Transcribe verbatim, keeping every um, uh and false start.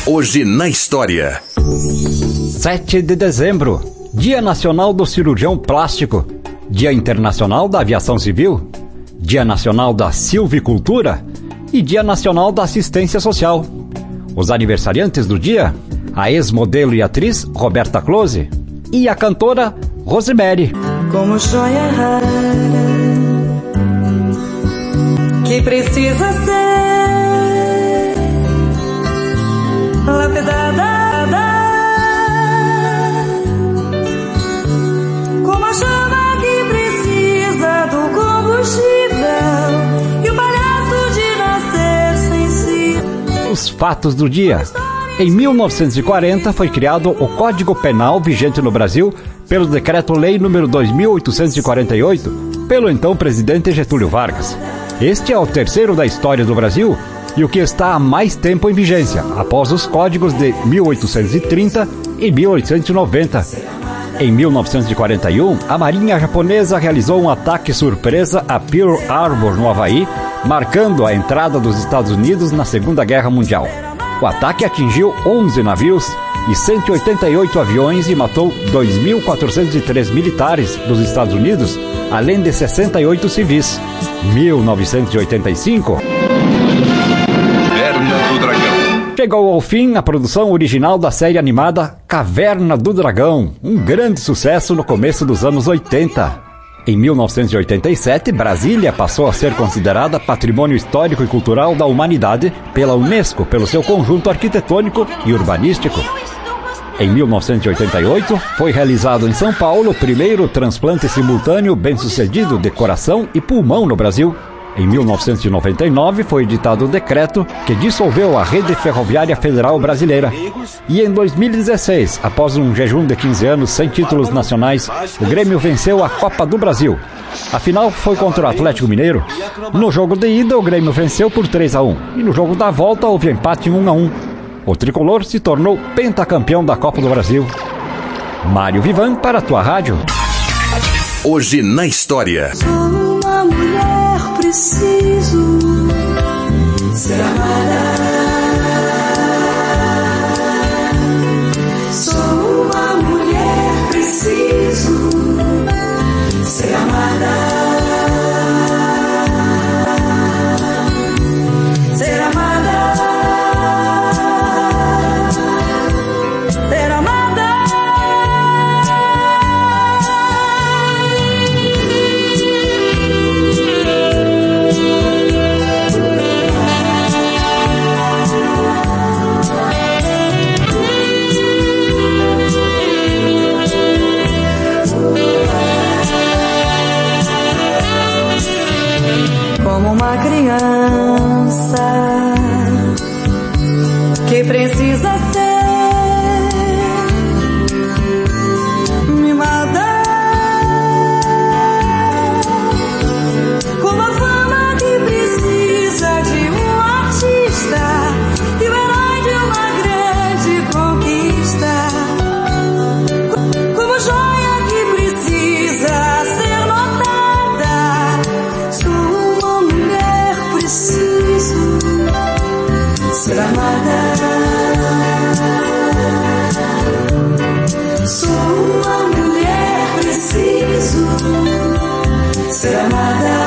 Hoje na história. sete de dezembro, Dia Nacional do Cirurgião Plástico, Dia Internacional da Aviação Civil, Dia Nacional da Silvicultura e Dia Nacional da Assistência Social. Os aniversariantes do dia, a ex-modelo e atriz Roberta Close e a cantora Rosemary. Como joia rara que precisa ser lapidada, como a chama que precisa do combustível e o palhaço de nascer sem si. Os fatos do dia. Em mil novecentos e quarenta foi criado o Código Penal vigente no Brasil pelo Decreto-Lei número dois mil oitocentos e quarenta e oito, pelo então presidente Getúlio Vargas. Este é o terceiro da história do Brasil e o que está há mais tempo em vigência, após os códigos de mil oitocentos e trinta e mil oitocentos e noventa. Em mil novecentos e quarenta e um, a Marinha japonesa realizou um ataque surpresa a Pearl Harbor, no Havaí, marcando a entrada dos Estados Unidos na Segunda Guerra Mundial. O ataque atingiu onze navios e cento e oitenta e oito aviões e matou dois mil quatrocentos e três militares dos Estados Unidos, além de sessenta e oito civis. mil novecentos e oitenta e cinco. Caverna do Dragão. Chegou ao fim a produção original da série animada Caverna do Dragão, um grande sucesso no começo dos anos oitenta. Em mil novecentos e oitenta e sete, Brasília passou a ser considerada Patrimônio Histórico e Cultural da Humanidade pela Unesco, pelo seu conjunto arquitetônico e urbanístico. Em mil novecentos e oitenta e oito, foi realizado em São Paulo o primeiro transplante simultâneo bem-sucedido de coração e pulmão no Brasil. Em mil novecentos e noventa e nove, foi editado o decreto que dissolveu a Rede Ferroviária Federal Brasileira. E em dois mil e dezesseis, após um jejum de quinze anos sem títulos nacionais, o Grêmio venceu a Copa do Brasil. A final foi contra o Atlético Mineiro. No jogo de ida, o Grêmio venceu por três a um. E no jogo da volta, houve empate em um a um. O tricolor se tornou pentacampeão da Copa do Brasil. Mário Vivan para a tua rádio. Hoje na história. Sou uma mulher, preciso ser amada. Sou uma mulher, preciso ser amada. Ser amada. Ser amada. Como uma criança que precisa ser mimada, como a fama que precisa de um artista e o herói de uma grande conquista, como joia que precisa ser notada. Sou preciso ser amada. Sou uma mulher, preciso ser amada.